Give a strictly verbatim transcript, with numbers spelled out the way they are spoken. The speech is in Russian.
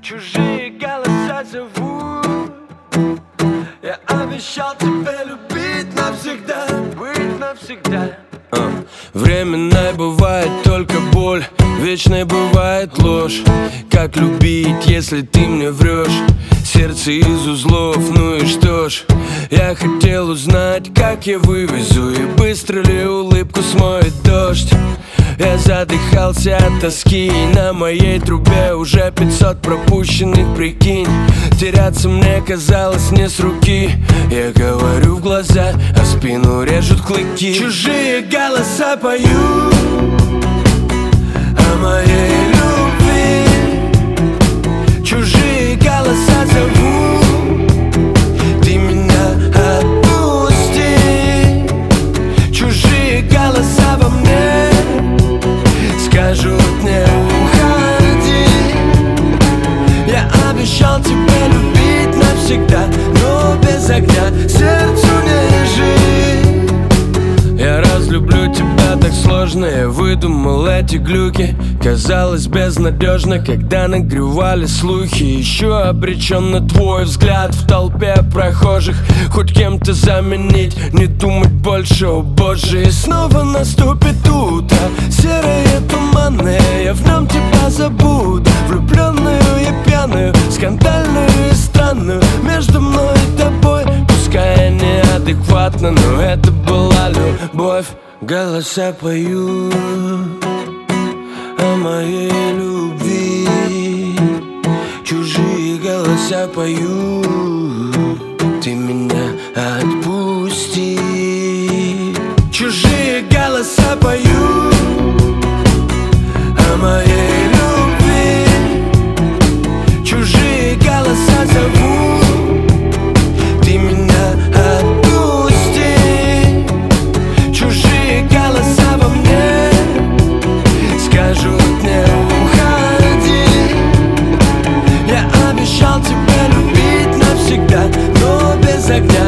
Чужие голоса зовут. Я обещал тебя любить навсегда, быть навсегда. а. Временной бывает только боль, вечной бывает ложь. Как любить, если ты мне врешь? Сердце из узлов, ну и что ж. Я хотел узнать, как я вывезу, и быстро ли улыбку смоет дождь. Я задыхался от тоски, и на моей трубе уже пятьсот пропущенных, прикинь. Теряться мне казалось не с руки. Я говорю в глаза, а в спину режут клыки. Чужие голоса поют о моей любви. Чужие голоса зовут, ты меня отпусти. Чужие голоса во мне скажут не уходи. Я обещал тебя любить навсегда, но без огня сердцу не жить. Я разлюблю тебя так сложно, я выдумал эти глюки. Казалось безнадежно, когда нагревали слухи. Еще обречен на твой взгляд в толпе прохожих. Хоть кем-то заменить, не думать больше, о боже. И снова наступит утро, серое туманное. Я в нем тебя забуду, влюбленную и пьяную, скандальную и странную. Между мной и тобой, пускай неадекватно, но это была любовь. Голоса поют о моей любви. Чужие голоса поют, ты меня отпусти. Чужие голоса поют о моей любви. Чужие голоса зовут, ты меня отпусти. Чужие голоса во мне скажут не уходи. Я обещал тебя любить навсегда, но без огня